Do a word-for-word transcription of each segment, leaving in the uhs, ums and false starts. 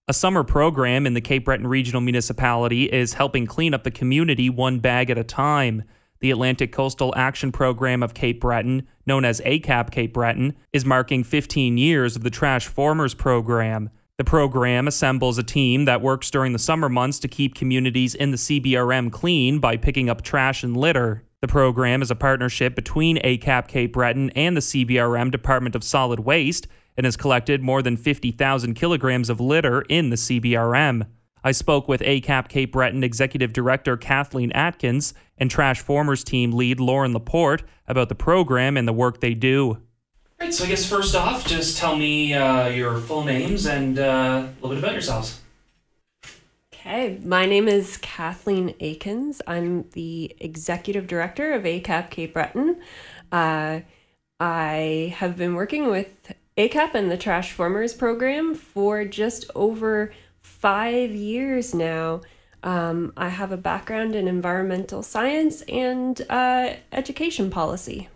A summer program in the Cape Breton Regional Municipality is helping clean up the community one bag at a time. The Atlantic Coastal Action Program of Cape Breton, known as A C A P Cape Breton, is marking fifteen years of the Trash Formers program. The program assembles a team that works during the summer months to keep communities in the C B R M clean by picking up trash and litter. The program is a partnership between A C A P Cape Breton and the C B R M Department of Solid Waste and has collected more than fifty thousand kilograms of litter in the C B R M. I spoke with A C A P Cape Breton Executive Director Kathleen Atkins and Trash Formers team lead Lauren Laporte about the program and the work they do. All right, so I guess first off, just tell me uh, your full names and uh, a little bit about yourselves. Okay, my name is Kathleen Akins. I'm the Executive Director of A C A P Cape Breton. Uh, I have been working with A C A P and the Trash Formers program for just over five years now. Um, I have a background in environmental science and uh, education policy.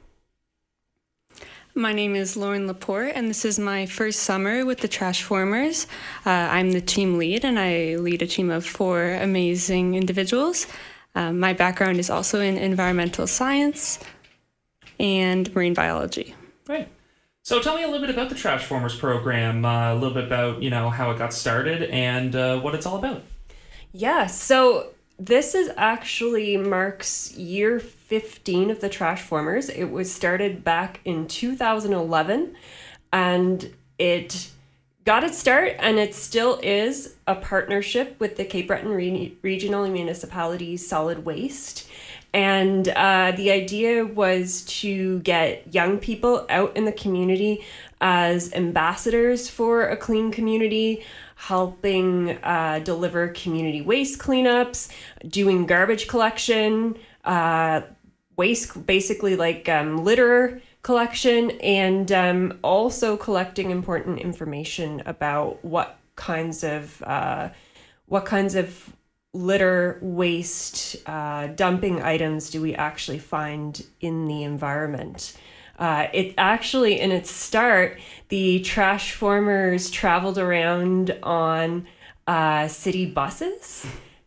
My name is Lauren Laporte, and this is my first summer with the Trash Formers. Uh, I'm the team lead, and I lead a team of four amazing individuals. Um, my background is also in environmental science and marine biology. Right. So tell me a little bit about the Trash Formers program, uh, a little bit about, you know, how it got started and uh, what it's all about. Yeah, so this is actually marks year fifteen of the Trash Formers. It was started back in two thousand eleven, and it got its start, and it still is a partnership with the Cape Breton Re- Regional Municipality Solid Waste. And uh, the idea was to get young people out in the community as ambassadors for a clean community, helping uh, deliver community waste cleanups, doing garbage collection, uh, waste, basically like um, litter collection, and um, also collecting important information about what kinds of uh, what kinds of litter, waste, uh, dumping items do we actually find in the environment. Uh, it actually, in its start, the Trash Formers traveled around on uh, city buses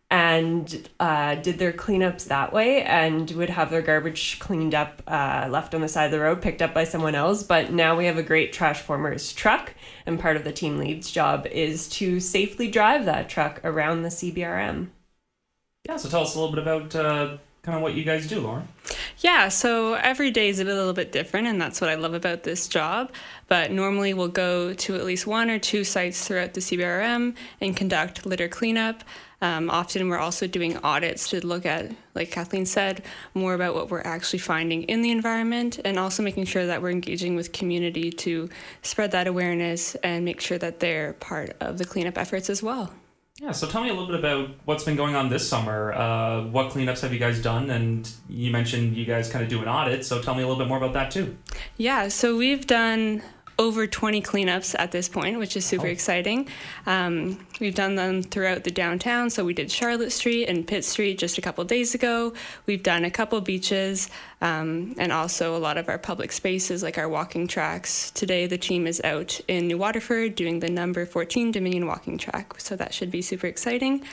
and uh, did their cleanups that way, and would have their garbage cleaned up, uh, left on the side of the road, picked up by someone else. But now we have a great Trash Formers truck, and part of the team lead's job is to safely drive that truck around the C B R M. Yeah, so tell us a little bit about uh, kind of what you guys do, Lauren. Yeah, so every day is a little bit different, and that's what I love about this job. But normally we'll go to at least one or two sites throughout the C B R M and conduct litter cleanup. Um, often we're also doing audits to look at, like Kathleen said, more about what we're actually finding in the environment, and also making sure that we're engaging with community to spread that awareness and make sure that they're part of the cleanup efforts as well. Yeah, so tell me a little bit about what's been going on this summer. Uh, what cleanups have you guys done? And you mentioned you guys kind of do an audit, so tell me a little bit more about that too. Yeah, so we've done over twenty cleanups at this point, which is super oh. exciting. Um, we've done them throughout the downtown, so we did Charlotte Street and Pitt Street just a couple days ago. We've done a couple beaches, um, and also a lot of our public spaces, like our walking tracks. Today, the team is out in New Waterford doing the number fourteen Dominion walking track, so that should be super exciting.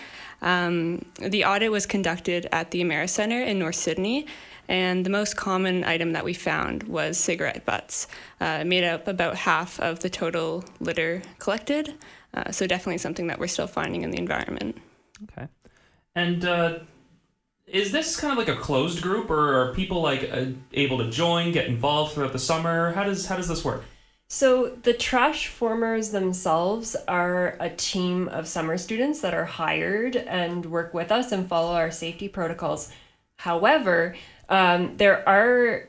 Um, the audit was conducted at the Amera Centre in North Sydney, and the most common item that we found was cigarette butts. Uh, it made up about half of the total litter collected, uh, so definitely something that we're still finding in the environment. Okay. And uh, is this kind of like a closed group, or are people like uh, able to join, get involved throughout the summer? How does how does this work? So the Trash Formers themselves are a team of summer students that are hired and work with us and follow our safety protocols. However, um, there are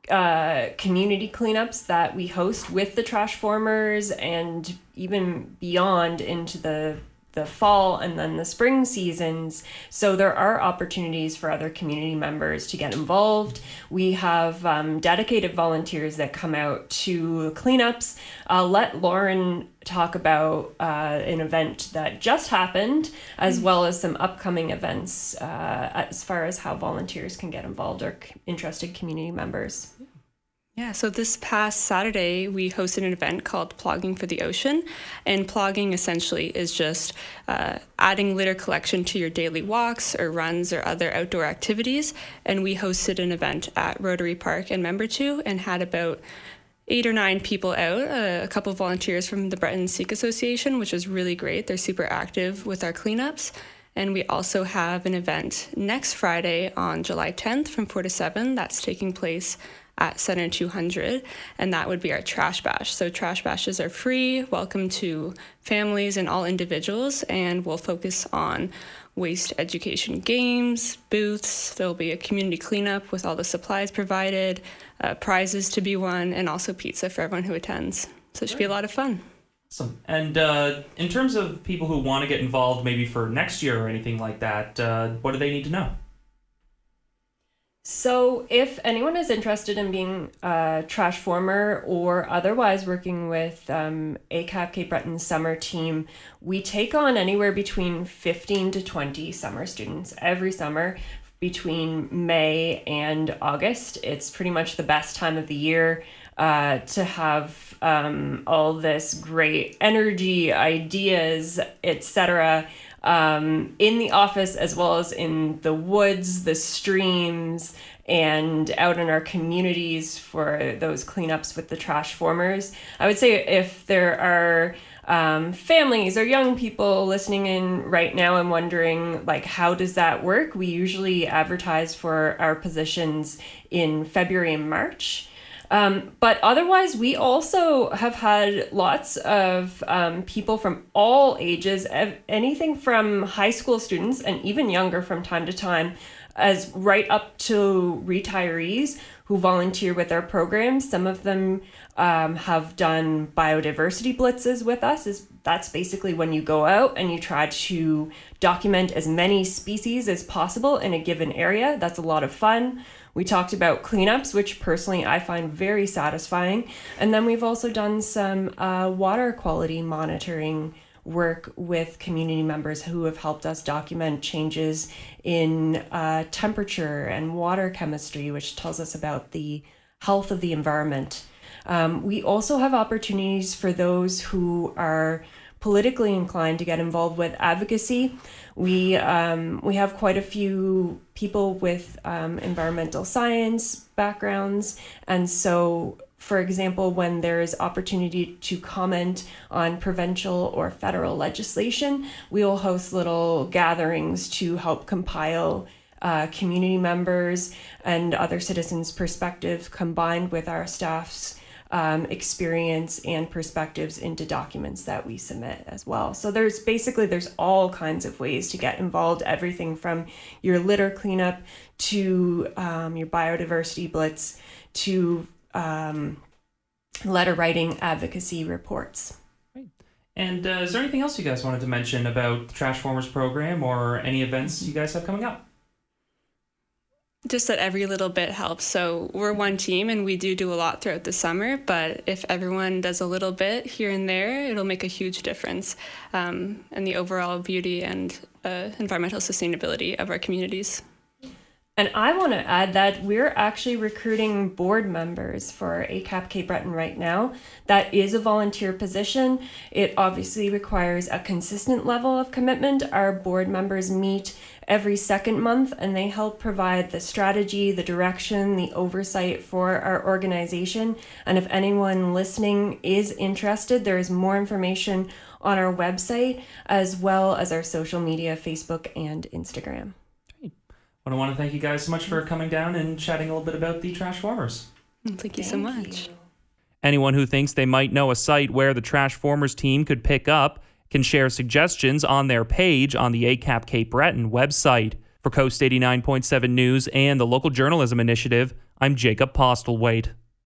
uh, community cleanups that we host with the Trash Formers, and even beyond into the the fall and then the spring seasons. So there are opportunities for other community members to get involved. We have um, dedicated volunteers that come out to cleanups. I'll let Lauren talk about uh, an event that just happened, as well as some upcoming events uh, as far as how volunteers can get involved or c- interested community members. Yeah, so this past Saturday, we hosted an event called Plogging for the Ocean. And plogging essentially is just uh, adding litter collection to your daily walks or runs or other outdoor activities. And we hosted an event at Rotary Park in Membertou and had about eight or nine people out, uh, a couple of volunteers from the Breton Sikh Association, which was really great. They're super active with our cleanups. And we also have an event next Friday on July tenth from four to seven. That's taking place at Center two hundred, and that would be our Trash Bash. So Trash Bashes are free, welcome to families and all individuals, and we'll focus on waste education games, booths. There'll be a community cleanup with all the supplies provided, uh, prizes to be won, and also pizza for everyone who attends. So it should be a lot of fun. Awesome. And uh, in terms of people who want to get involved maybe for next year or anything like that, uh, what do they need to know? So if anyone is interested in being a trash former or otherwise working with um, A C A P Cape Breton's summer team, we take on anywhere between fifteen to twenty summer students every summer between May and August. It's pretty much the best time of the year uh, to have um, all this great energy, ideas, et cetera Um, in the office as well as in the woods, the streams, and out in our communities for those cleanups with the trash formers. I would say if there are um, families or young people listening in right now and wondering, like, how does that work? We usually advertise for our positions in February and March. Um, but otherwise, we also have had lots of um, people from all ages, anything from high school students and even younger from time to time, as right up to retirees who volunteer with our programs. Some of them um, have done biodiversity blitzes with us. Is that's basically when you go out and you try to document as many species as possible in a given area. That's a lot of fun. We talked about cleanups, which personally I find very satisfying. And then we've also done some uh, water quality monitoring work with community members who have helped us document changes in uh, temperature and water chemistry, which tells us about the health of the environment. Um, we also have opportunities for those who are politically inclined to get involved with advocacy. We um, we have quite a few people with um, environmental science backgrounds, and so, for example, when there is opportunity to comment on provincial or federal legislation, we will host little gatherings to help compile uh, community members and other citizens' perspectives combined with our staff's Um, experience and perspectives into documents that we submit as well. So there's basically, there's all kinds of ways to get involved, everything from your litter cleanup to um, your biodiversity blitz to um, letter writing advocacy reports. Great. And uh, is there anything else you guys wanted to mention about the Trash Formers program or any events you guys have coming up? Just that every little bit helps. So we're one team and we do do a lot throughout the summer, but if everyone does a little bit here and there, it'll make a huge difference um, in the overall beauty and uh, environmental sustainability of our communities. And I want to add that we're actually recruiting board members for A C A P Cape Breton right now. That is a volunteer position. It obviously requires a consistent level of commitment. Our board members meet every second month and they help provide the strategy, the direction, the oversight for our organization. And if anyone listening is interested, there is more information on our website as well as our social media, Facebook and Instagram. I want to thank you guys so much for coming down and chatting a little bit about the Trash Formers. Thank you so much. You. Anyone who thinks they might know a site where the Trash Formers team could pick up can share suggestions on their page on the A C A P Cape Breton website. For Coast eighty-nine point seven News and the Local Journalism Initiative, I'm Jacob Postlethwaite.